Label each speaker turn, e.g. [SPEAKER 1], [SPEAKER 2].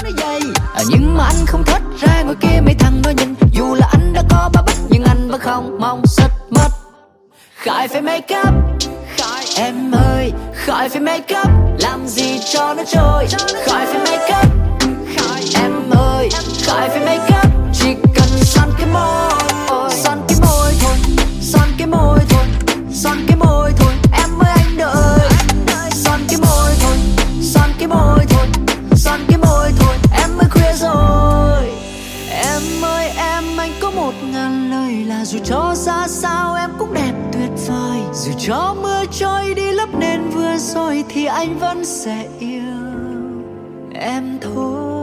[SPEAKER 1] nó dày. Nhưng mà anh không thích ra ngoài kia mấy thằng nó nhìn. Dù là anh đã có ba bích nhưng anh vẫn không mong xích mất. Khỏi phải make up, em ơi, khỏi phải make up, làm gì cho nó trôi. Khỏi phải make up, em ơi, khỏi phải make up, chỉ cần son cái môi, son cái môi thôi, son cái môi thôi, son cái môi thôi, em ơi anh đợi. Son cái môi thôi, son cái môi thôi, son cái môi thôi, em ơi khuya rồi. Em ơi em, anh có 1000 lời là dù cho ra sao em cũng đẹp tuyệt vời. Dù cho mưa trôi đi lấp nền vừa rồi thì anh vẫn sẽ yêu em thôi.